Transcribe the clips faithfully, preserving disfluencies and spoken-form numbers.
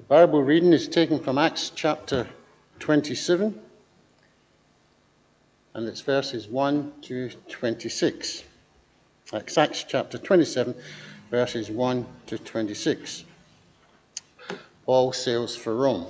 Bible reading is taken from Acts chapter twenty-seven, and it's verses one to twenty-six. Acts chapter twenty-seven, verses one to twenty-six. Paul sails for Rome.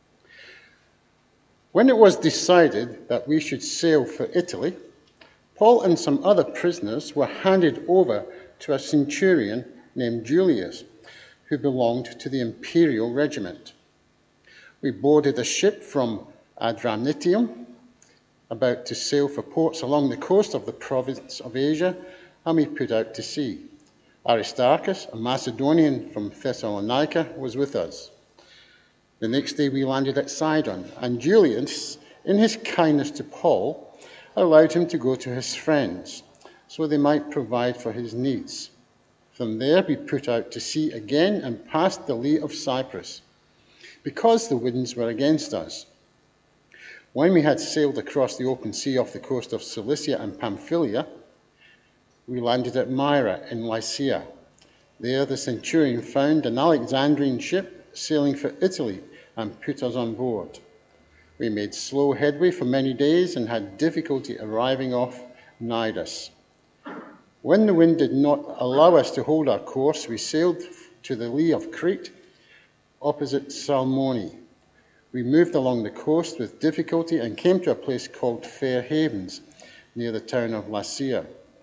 When it was decided that we should sail for Italy, Paul and some other prisoners were handed over to a centurion named Julius, who belonged to the imperial regiment. We boarded a ship from Adramyttium, about to sail for ports along the coast of the province of Asia, and we put out to sea. Aristarchus, a Macedonian from Thessalonica, was with us. The next day we landed at Sidon, and Julius, in his kindness to Paul, allowed him to go to his friends, so they might provide for his needs. From there we put out to sea again and passed the lee of Cyprus, because the winds were against us. When we had sailed across the open sea off the coast of Cilicia and Pamphylia, we landed at Myra in Lycia. There the centurion found an Alexandrian ship sailing for Italy and put us on board. We made slow headway for many days and had difficulty arriving off Cnidus. When the wind did not allow us to hold our course, we sailed to the lee of Crete, opposite Salmone. We moved along the coast with difficulty and came to a place called Fair Havens, near the town of Lasea.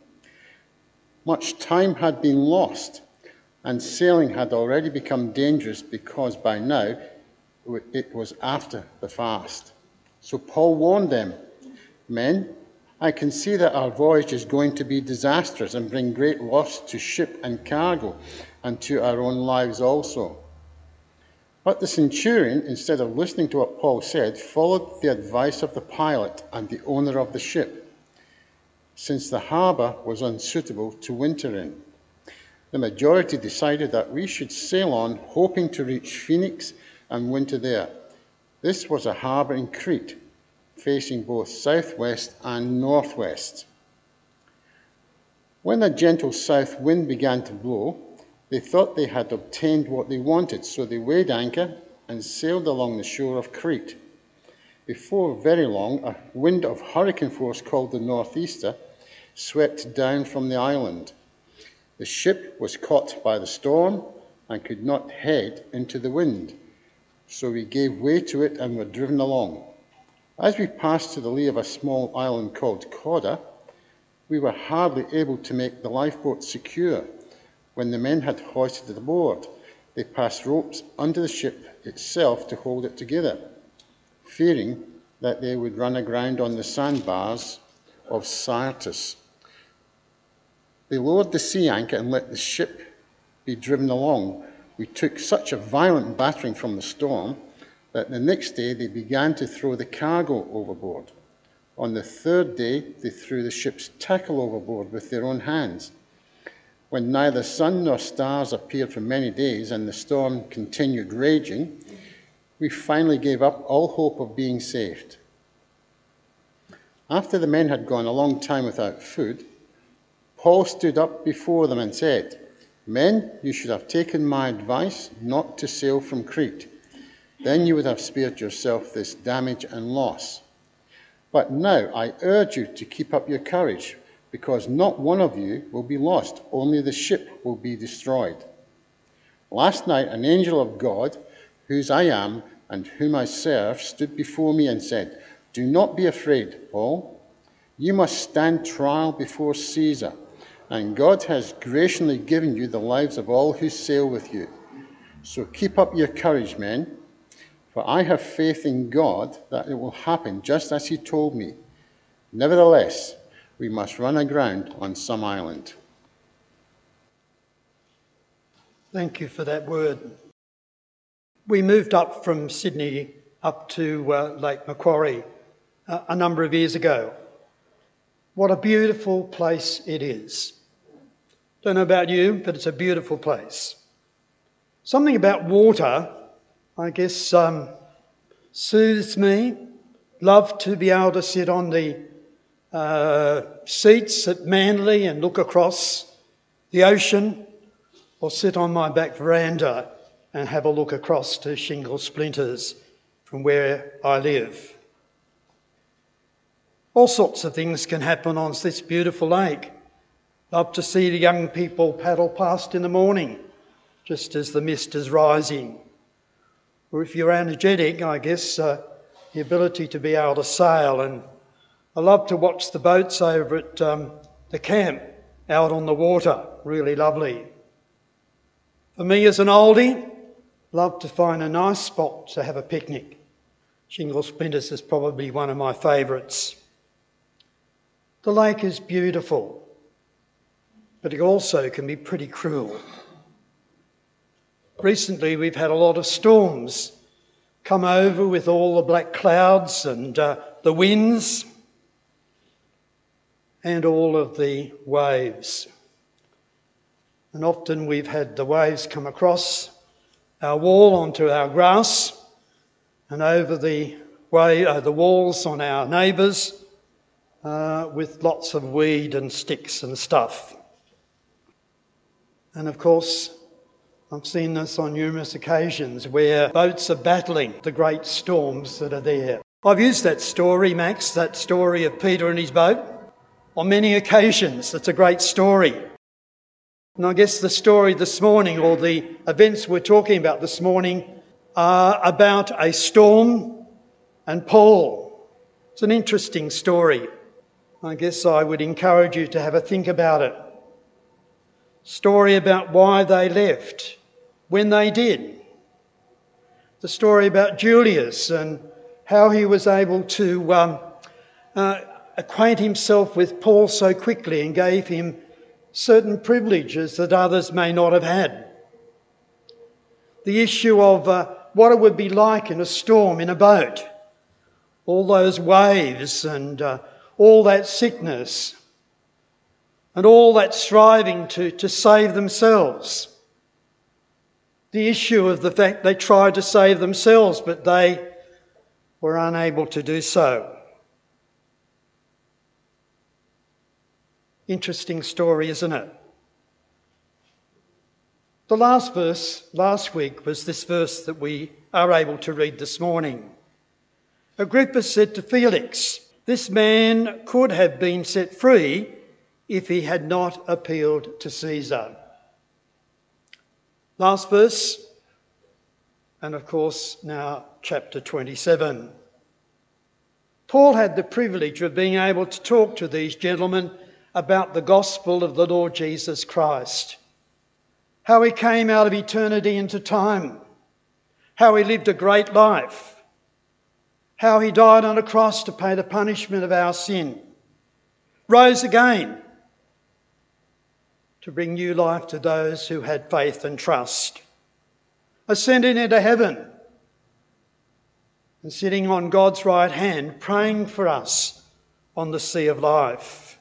Much time had been lost, and sailing had already become dangerous because by now it was after the fast. So Paul warned them, "Men, I can see that our voyage is going to be disastrous and bring great loss to ship and cargo, and to our own lives also." But the centurion, instead of listening to what Paul said, followed the advice of the pilot and the owner of the ship, since the harbour was unsuitable to winter in. The majority decided that we should sail on, hoping to reach Phoenix and winter there. This was a harbour in Crete, facing both southwest and northwest. When a gentle south wind began to blow, they thought they had obtained what they wanted, so they weighed anchor and sailed along the shore of Crete. Before very long, a wind of hurricane force called the northeaster swept down from the island. The ship was caught by the storm and could not head into the wind, so we gave way to it and were driven along. As we passed to the lee of a small island called Cauda, we were hardly able to make the lifeboat secure. When the men had hoisted it aboard, they passed ropes under the ship itself to hold it together, fearing that they would run aground on the sandbars of Syrtis. They lowered the sea anchor and let the ship be driven along. We took such a violent battering from the storm that the next day they began to throw the cargo overboard. On the third day, they threw the ship's tackle overboard with their own hands. When neither sun nor stars appeared for many days and the storm continued raging, we finally gave up all hope of being saved. After the men had gone a long time without food, Paul stood up before them and said, "Men, you should have taken my advice not to sail from Crete. Then you would have spared yourself this damage and loss. But now I urge you to keep up your courage, because not one of you will be lost, only the ship will be destroyed. Last night an angel of God, whose I am and whom I serve, stood before me and said, 'Do not be afraid, Paul. You must stand trial before Caesar, and God has graciously given you the lives of all who sail with you. So keep up your courage, men, for I have faith in God that it will happen just as he told me. Nevertheless, we must run aground on some island.'" Thank you for that word. We moved up from Sydney up to uh, Lake Macquarie uh, a number of years ago. What a beautiful place it is. Don't know about you, but it's a beautiful place. Something about water, I guess, um, soothes me. Love to be able to sit on the uh, seats at Manly and look across the ocean, or sit on my back veranda and have a look across to Shingle Splinters from where I live. All sorts of things can happen on this beautiful lake. Love to see the young people paddle past in the morning, just as the mist is rising. Or if you're energetic, I guess, uh, the ability to be able to sail. And I love to watch the boats over at um, the camp out on the water. Really lovely. For me as an oldie, love to find a nice spot to have a picnic. Shingle Splinters is probably one of my favourites. The lake is beautiful, but it also can be pretty cruel. Recently we've had a lot of storms come over with all the black clouds and uh, the winds and all of the waves. And often we've had the waves come across our wall onto our grass and over the, way, uh, the walls on our neighbours uh, with lots of weed and sticks and stuff. And of course, I've seen this on numerous occasions where boats are battling the great storms that are there. I've used that story, Max, that story of Peter and his boat, on many occasions. It's a great story. And I guess the story this morning, or the events we're talking about this morning, are about a storm and Paul. It's an interesting story. I guess I would encourage you to have a think about it. Story about why they left when they did. The story about Julius and how he was able to um, uh, acquaint himself with Paul so quickly and gave him certain privileges that others may not have had. The issue of uh, what it would be like in a storm in a boat. All those waves and uh, all that sickness and all that striving to, to save themselves. The issue of the fact they tried to save themselves, but they were unable to do so. Interesting story, isn't it? The last verse last week was this verse that we are able to read this morning. Agrippa said to Felix, "This man could have been set free if he had not appealed to Caesar." Last verse, and of course now chapter twenty-seven. Paul had the privilege of being able to talk to these gentlemen about the gospel of the Lord Jesus Christ, how he came out of eternity into time, how he lived a great life, how he died on a cross to pay the punishment of our sin, rose again to bring new life to those who had faith and trust, ascended into heaven and sitting on God's right hand, praying for us on the sea of life.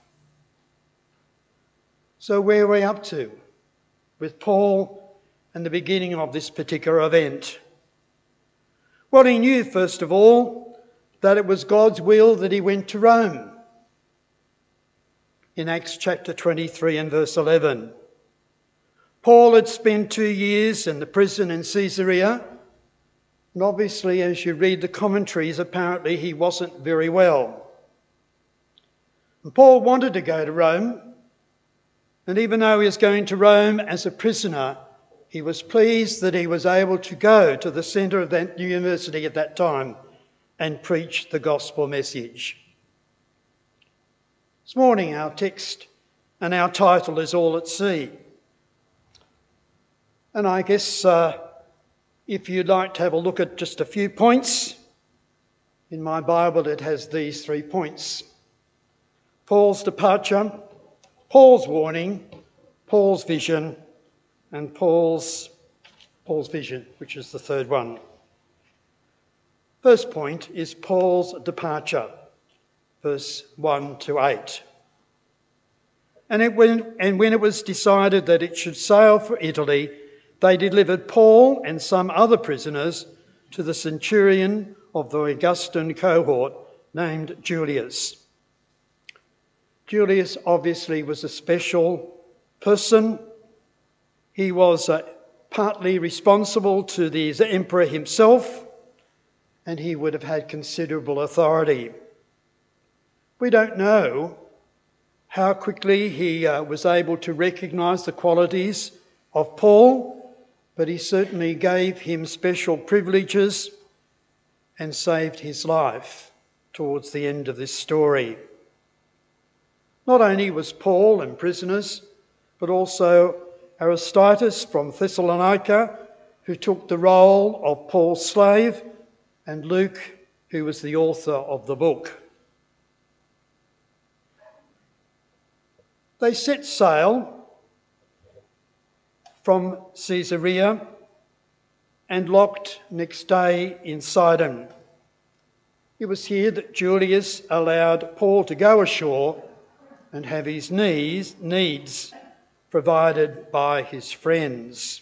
So where are we up to with Paul and the beginning of this particular event? Well, he knew, first of all, that it was God's will that he went to Rome. In Acts chapter twenty-three and verse eleven. Paul had spent two years in the prison in Caesarea, and obviously as you read the commentaries, apparently he wasn't very well. And Paul wanted to go to Rome, and even though he was going to Rome as a prisoner, he was pleased that he was able to go to the centre of that university at that time and preach the gospel message. This morning our text and our title is All at Sea. And I guess uh, if you'd like to have a look at just a few points, in my Bible it has these three points. Paul's departure, Paul's warning, Paul's vision, and Paul's, Paul's vision, which is the third one. First point is Paul's departure. Verse one to eight. And, it when, and when it was decided that it should sail for Italy, they delivered Paul and some other prisoners to the centurion of the Augustan cohort named Julius. Julius obviously was a special person. He was a partly responsible to the emperor himself, and he would have had considerable authority. We don't know how quickly he uh, was able to recognise the qualities of Paul, but he certainly gave him special privileges and saved his life towards the end of this story. Not only was Paul and prisoners, but also Aristarchus from Thessalonica, who took the role of Paul's slave, and Luke, who was the author of the book. They set sail from Caesarea and locked next day in Sidon. It was here that Julius allowed Paul to go ashore and have his needs, needs provided by his friends.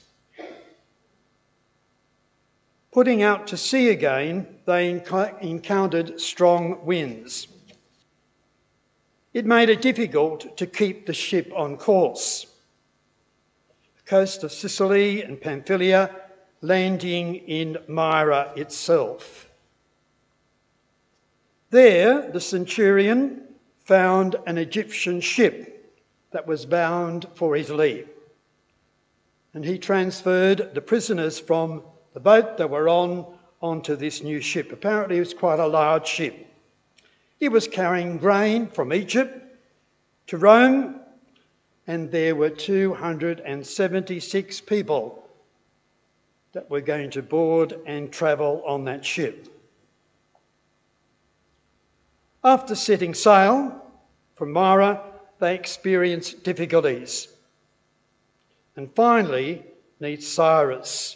Putting out to sea again, they encountered strong winds. It made it difficult to keep the ship on course. The coast of Sicily and Pamphylia, landing in Myra itself. There, the centurion found an Egyptian ship that was bound for Italy, and he transferred the prisoners from the boat they were on onto this new ship. Apparently it was quite a large ship. It was carrying grain from Egypt to Rome, and there were two hundred seventy-six people that were going to board and travel on that ship. After setting sail from Myra, they experienced difficulties and finally near Cyrus.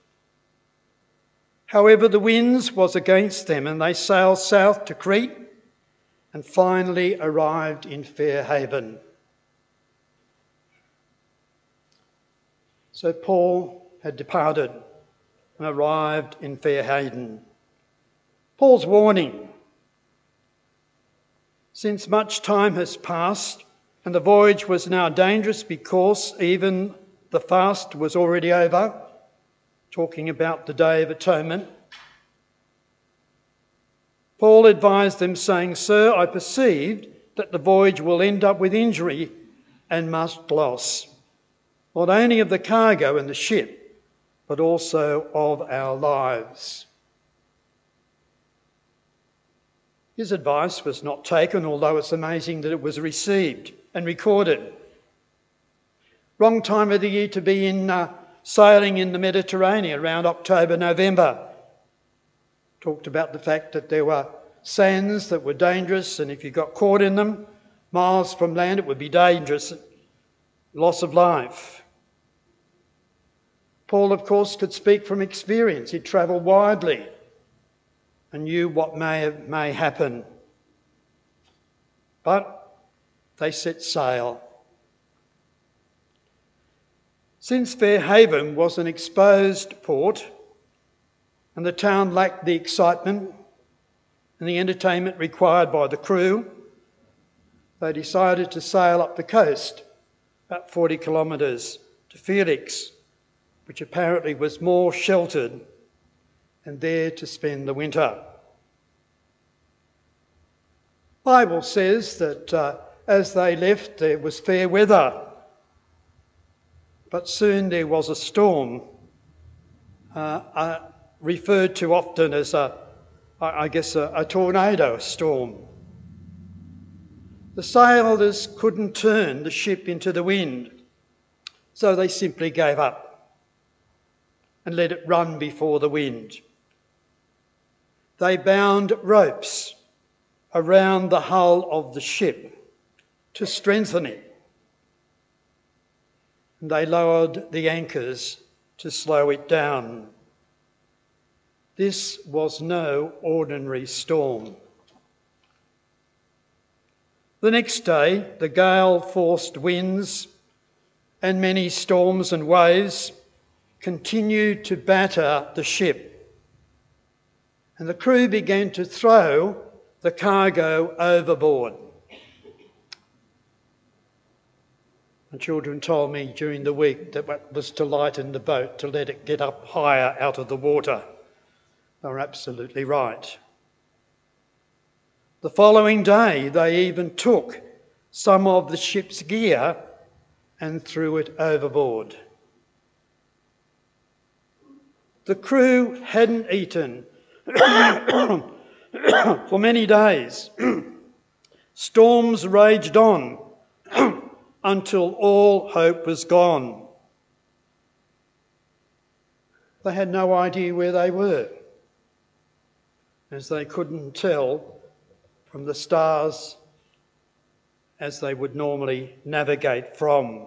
However, the winds was against them, and they sailed south to Crete and finally arrived in Fair Haven. So Paul had departed and arrived in Fair Haven. Paul's warning: since much time has passed and the voyage was now dangerous because even the fast was already over, talking about the Day of Atonement, Paul advised them, saying, "Sir, I perceived that the voyage will end up with injury and much loss, not only of the cargo and the ship, but also of our lives." His advice was not taken, although it's amazing that it was received and recorded. Wrong time of the year to be in uh, sailing in the Mediterranean around October, November. Talked about the fact that there were sands that were dangerous, and if you got caught in them, miles from land, it would be dangerous, loss of life. Paul, of course, could speak from experience. He'd travelled widely and knew what may, may happen. But they set sail. Since Fair Haven was an exposed port and the town lacked the excitement and the entertainment required by the crew, they decided to sail up the coast, about forty kilometres, to Felix, which apparently was more sheltered, and there to spend the winter. The Bible says that uh, as they left there was fair weather, but soon there was a storm, uh, uh, referred to often as a, I guess, a, a tornado storm. The sailors couldn't turn the ship into the wind, so they simply gave up and let it run before the wind. They bound ropes around the hull of the ship to strengthen it, and they lowered the anchors to slow it down. This was no ordinary storm. The next day, the gale-forced winds and many storms and waves continued to batter the ship, and the crew began to throw the cargo overboard. And children told me during the week that that was to lighten the boat, to let it get up higher out of the water. They were absolutely right. The following day, they even took some of the ship's gear and threw it overboard. The crew hadn't eaten for many days. Storms raged on until all hope was gone. They had no idea where they were, as they couldn't tell from the stars as they would normally navigate from.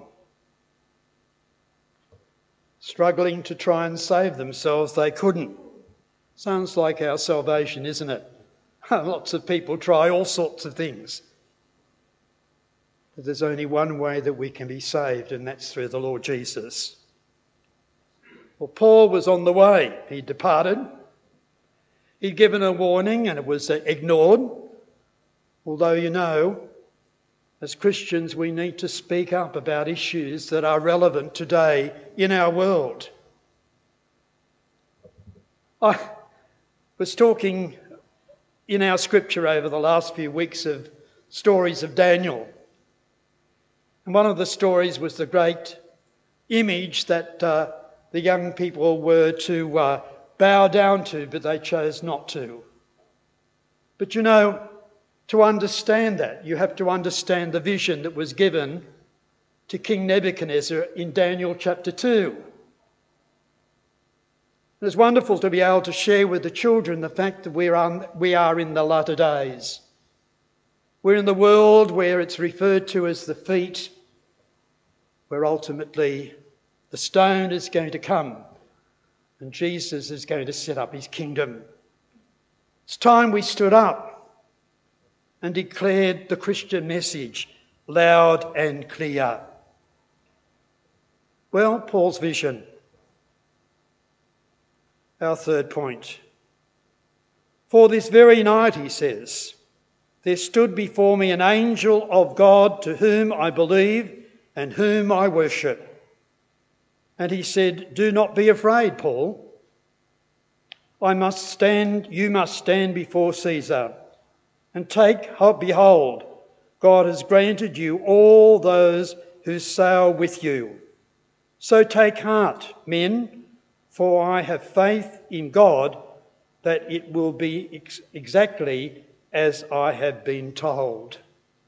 Struggling to try and save themselves, they couldn't. Sounds like our salvation, isn't it? Lots of people try all sorts of things. But there's only one way that we can be saved, and that's through the Lord Jesus. Well, Paul was on the way. He departed. He'd given a warning and it was ignored. Although, you know, as Christians, we need to speak up about issues that are relevant today in our world. I was talking in our scripture over the last few weeks of stories of Daniel. And one of the stories was the great image that uh, the young people were to uh, bow down to, but they chose not to. But you know, to understand that, you have to understand the vision that was given to King Nebuchadnezzar in Daniel chapter two. It's wonderful to be able to share with the children the fact that we are, we are in the latter days. We're in the world where it's referred to as the feet, where ultimately the stone is going to come and Jesus is going to set up his kingdom. It's time we stood up and declared the Christian message loud and clear. Well, Paul's vision. Our third point. For this very night, he says, there stood before me an angel of God to whom I believe and whom I worship. And he said, do not be afraid, Paul. I must stand, you must stand before Caesar. And take, behold, God has granted you all those who sail with you. So take heart, men, for I have faith in God that it will be ex- exactly as I have been told.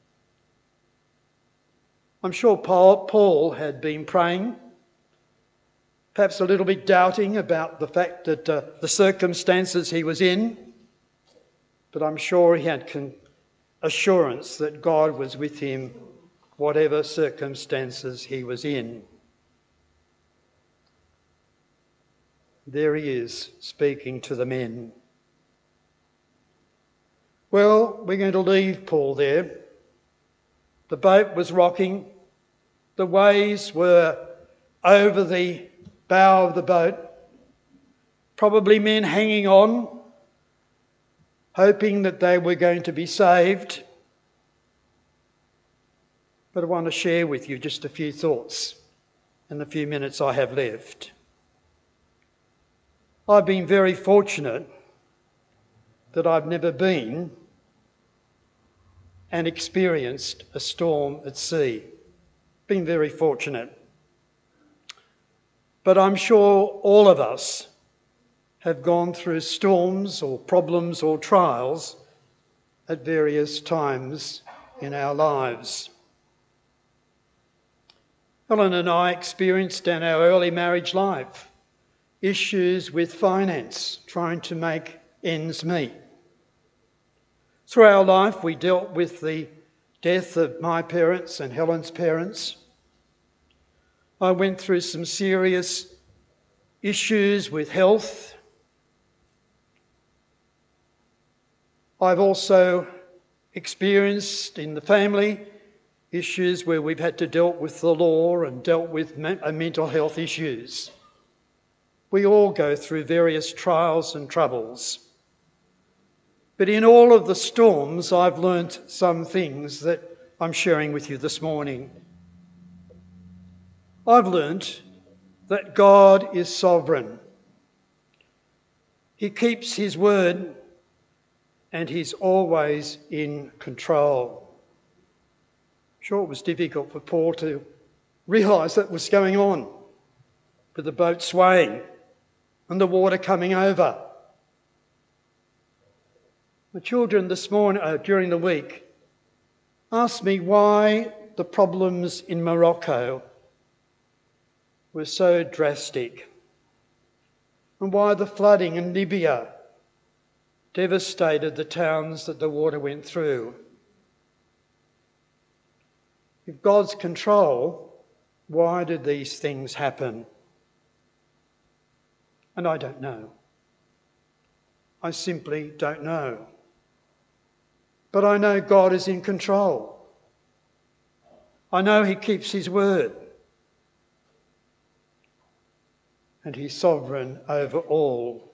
I'm sure Paul, Paul had been praying, perhaps a little bit doubting about the fact that uh, the circumstances he was in, but I'm sure he had con- assurance that God was with him, whatever circumstances he was in. There he is, speaking to the men. Well, we're going to leave Paul there. The boat was rocking. The waves were over the bow of the boat. Probably men hanging on, hoping that they were going to be saved. But I want to share with you just a few thoughts in the few minutes I have left. I've been very fortunate that I've never been and experienced a storm at sea. Been very fortunate. But I'm sure all of us have gone through storms or problems or trials at various times in our lives. Helen and I experienced in our early marriage life issues with finance, trying to make ends meet. Through our life, we dealt with the death of my parents and Helen's parents. I went through some serious issues with health. I've also experienced in the family issues where we've had to deal with the law and dealt with mental health issues. We all go through various trials and troubles. But in all of the storms, I've learnt some things that I'm sharing with you this morning. I've learnt that God is sovereign. He keeps his word and he's always in control. Sure, it was difficult for Paul to realise that was going on, with the boat swaying and the water coming over. The children this morning, uh, during the week, asked me why the problems in Morocco were so drastic and why the flooding in Libya devastated the towns that the water went through. If God's control, why did these things happen? And I don't know. I simply don't know. But I know God is in control. I know he keeps his word. And he's sovereign over all.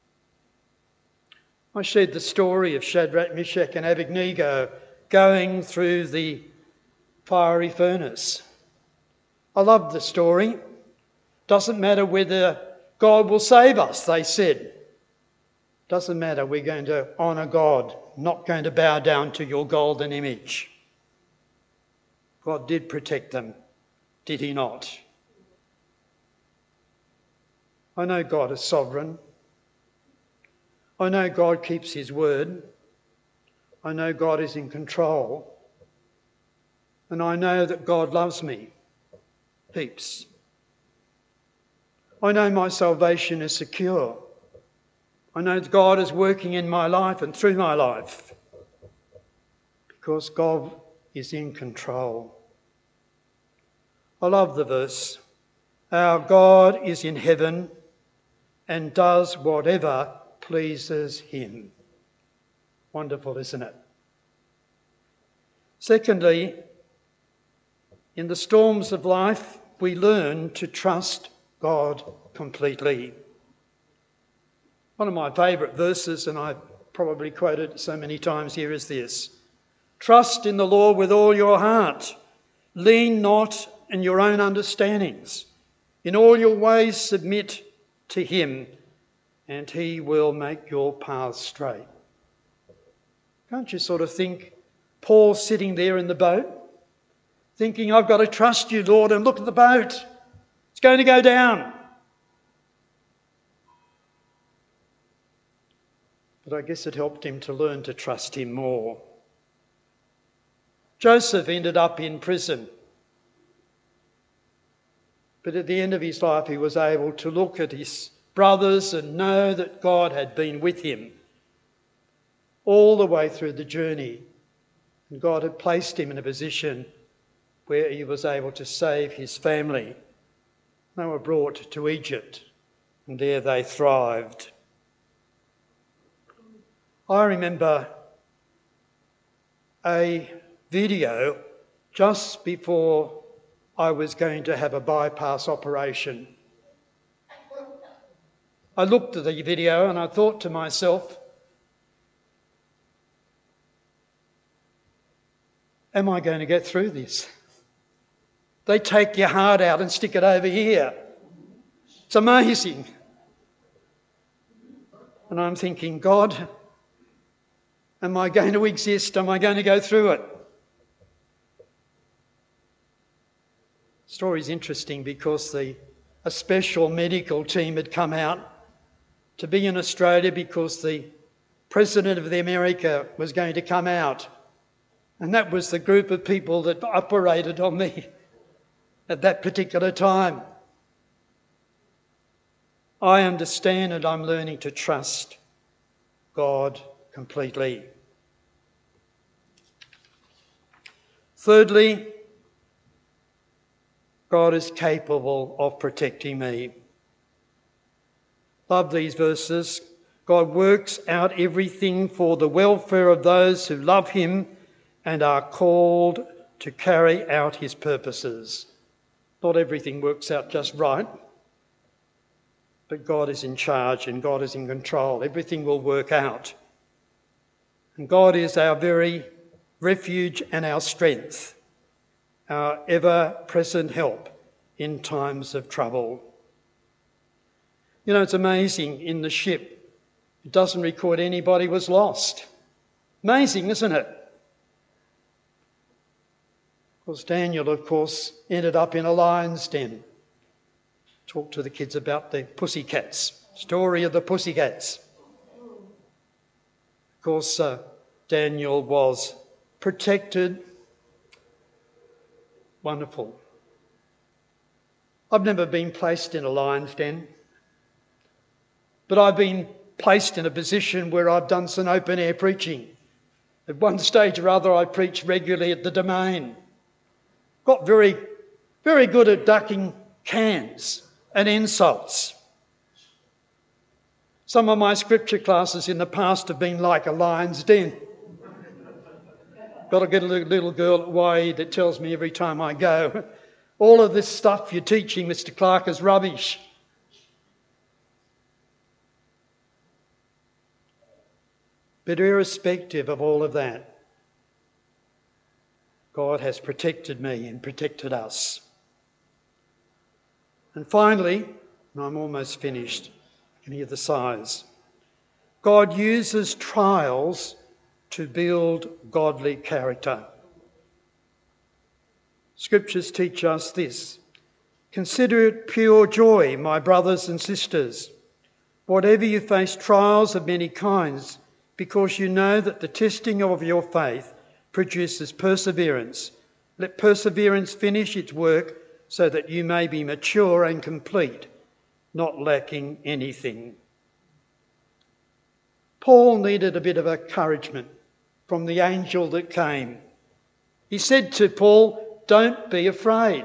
I shared the story of Shadrach, Meshach and Abednego going through the fiery furnace. I love the story. Doesn't matter whether God will save us, they said. Doesn't matter, we're going to honour God, not going to bow down to your golden image. God did protect them, did he not? I know God is sovereign. I know God keeps his word. I know God is in control. And I know that God loves me. Heaps. I know my salvation is secure. I know that God is working in my life and through my life because God is in control. I love the verse. Our God is in heaven and does whatever pleases him. Wonderful, isn't it? Secondly, in the storms of life, we learn to trust God completely. One of my favourite verses, and I've probably quoted it so many times here, is this. Trust in the Lord with all your heart. Lean not in your own understandings. In all your ways submit to him, and he will make your paths straight. Can't you sort of think Paul sitting there in the boat, thinking, I've got to trust you, Lord, and look at the boat. It's going to go down. But I guess it helped him to learn to trust him more. Joseph ended up in prison. But at the end of his life, he was able to look at his brothers and know that God had been with him all the way through the journey. And God had placed him in a position where he was able to save his family. They were brought to Egypt, and there they thrived. I remember a video just before I was going to have a bypass operation. I looked at the video and I thought to myself, am I going to get through this? They take your heart out and stick it over here. It's amazing. And I'm thinking, God, am I going to exist? Am I going to go through it? The story's interesting because the, a special medical team had come out to be in Australia because the President of the America was going to come out. And that was the group of people that operated on me at that particular time. I understand and I'm learning to trust God completely. Thirdly, God is capable of protecting me. Love these verses. God works out everything for the welfare of those who love him and are called to carry out his purposes. Not everything works out just right, but God is in charge and God is in control. Everything will work out. And God is our very refuge and our strength, our ever-present help in times of trouble. You know, it's amazing in the ship, it doesn't record anybody was lost. Amazing, isn't it? Of course, Daniel, of course, ended up in a lion's den. Talk to the kids about the pussycats, story of the pussycats. Of course, uh, Daniel was protected. Wonderful. I've never been placed in a lion's den, but I've been placed in a position where I've done some open air preaching. At one stage or other, I preached regularly at the Domain. Got very, very good at ducking cans and insults. Some of my scripture classes in the past have been like a lion's den. Got to get a little girl at Y E that tells me every time I go, all of this stuff you're teaching, Mister Clark, is rubbish. But irrespective of all of that, God has protected me and protected us. And finally, and I'm almost finished, I can hear the sighs, God uses trials to build godly character. Scriptures teach us this. Consider it pure joy, my brothers and sisters, whatever you face trials of many kinds, because you know that the testing of your faith produces perseverance. Let perseverance finish its work so that you may be mature and complete, not lacking anything. Paul needed a bit of encouragement from the angel that came. He said to Paul, "Don't be afraid."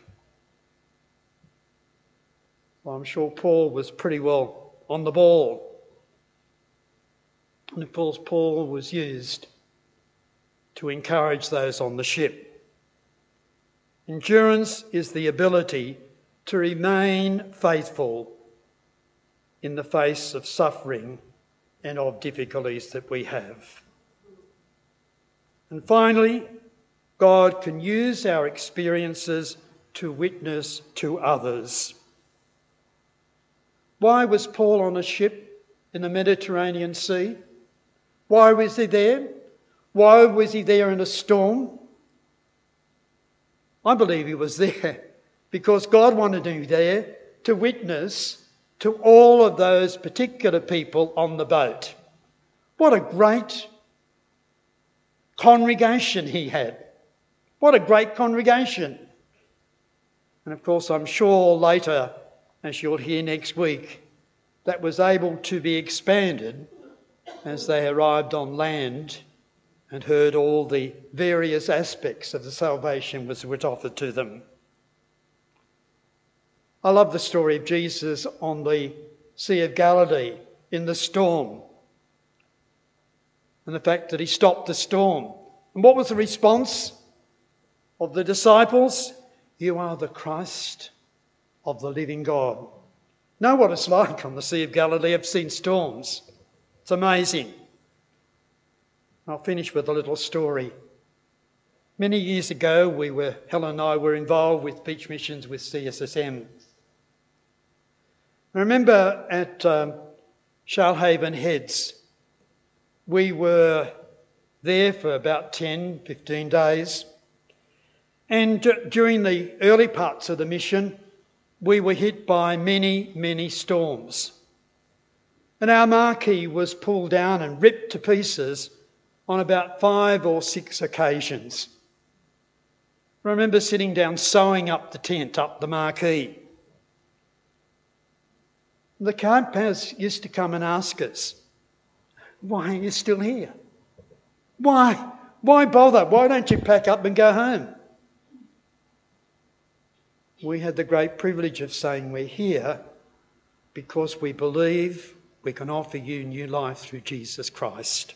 Well, I'm sure Paul was pretty well on the ball. And of course, Paul was used to encourage those on the ship. Endurance is the ability to remain faithful in the face of suffering and of difficulties that we have. And finally, God can use our experiences to witness to others. Why was Paul on a ship in the Mediterranean Sea? Why was he there? Why was he there in a storm? I believe he was there because God wanted him there to witness to all of those particular people on the boat. What a great congregation he had. What a great congregation. And of course, I'm sure later, as you'll hear next week, that was able to be expanded as they arrived on land and heard all the various aspects of the salvation which was offered to them. I love the story of Jesus on the Sea of Galilee in the storm, and the fact that he stopped the storm. And what was the response of the disciples? "You are the Christ of the living God." Know what it's like on the Sea of Galilee. I've seen storms. It's amazing. I'll finish with a little story. Many years ago, we were, Helen and I were involved with beach missions with C S S M. I remember at um, Shoalhaven Heads, we were there for about ten, fifteen days. And d- during the early parts of the mission, we were hit by many, many storms. And our marquee was pulled down and ripped to pieces on about five or six occasions. I remember sitting down sewing up the tent, up the marquee. The carpers used to come and ask us, "Why are you still here? Why? Why bother? Why don't you pack up and go home?" We had the great privilege of saying we're here because we believe we can offer you new life through Jesus Christ.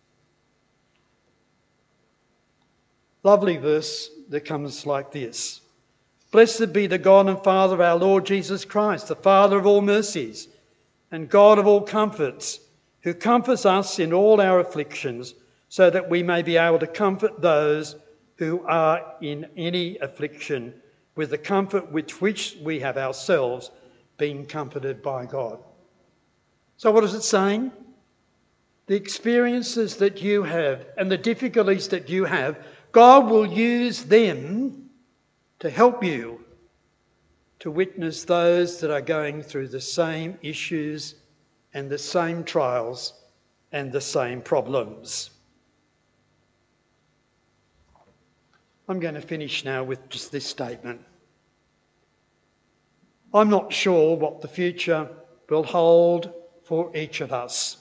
Lovely verse that comes like this. "Blessed be the God and Father of our Lord Jesus Christ, the Father of all mercies and God of all comforts, who comforts us in all our afflictions, so that we may be able to comfort those who are in any affliction with the comfort with which we have ourselves been comforted by God. So what is it saying? The experiences that you have and the difficulties that you have, God will use them to help you to witness those that are going through the same issues and the same trials and the same problems. I'm going to finish now with just this statement. I'm not sure what the future will hold for each of us.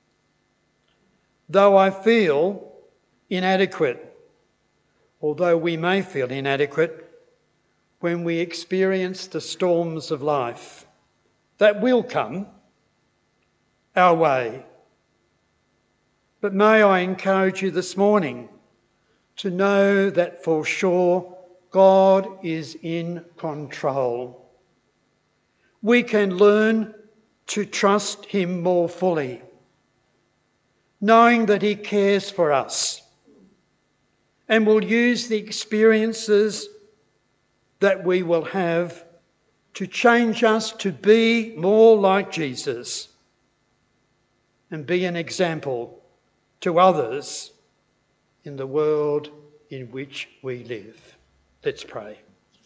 Though I feel inadequate, although we may feel inadequate when we experience the storms of life that will come our way. But may I encourage you this morning to know that for sure God is in control. We can learn to trust him more fully, knowing that he cares for us and will use the experiences that we will have to change us to be more like Jesus and be an example to others in the world in which we live. Let's pray.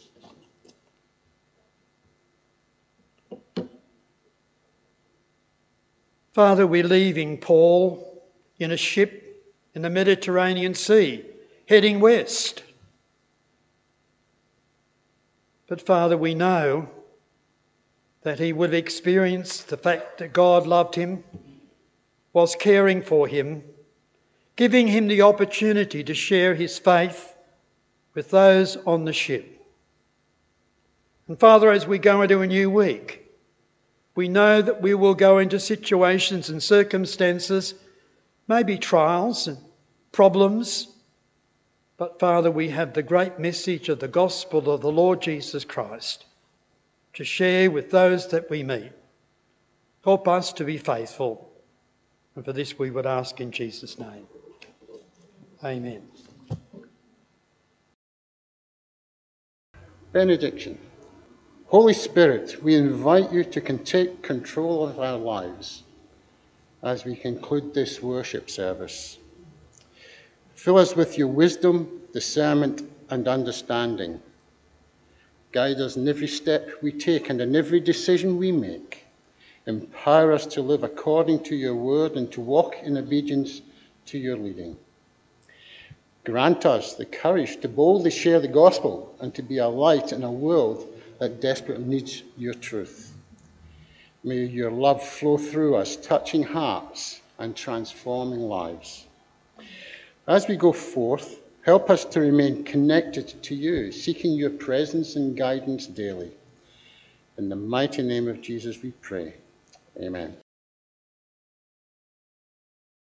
Father, we're leaving Paul in a ship in the Mediterranean Sea, heading west. But Father, we know that he would have experienced the fact that God loved him, was caring for him, giving him the opportunity to share his faith with those on the ship. And Father, as we go into a new week, we know that we will go into situations and circumstances, maybe trials and problems, but Father, we have the great message of the gospel of the Lord Jesus Christ to share with those that we meet. Help us to be faithful. And for this we would ask in Jesus' name. Amen. Benediction. Holy Spirit, we invite you to take control of our lives as we conclude this worship service. Fill us with your wisdom, discernment, and understanding. Guide us in every step we take and in every decision we make. Empower us to live according to your word and to walk in obedience to your leading. Grant us the courage to boldly share the gospel and to be a light in a world that desperately needs your truth. May your love flow through us, touching hearts and transforming lives. As we go forth, help us to remain connected to you, seeking your presence and guidance daily. In the mighty name of Jesus we pray. Amen.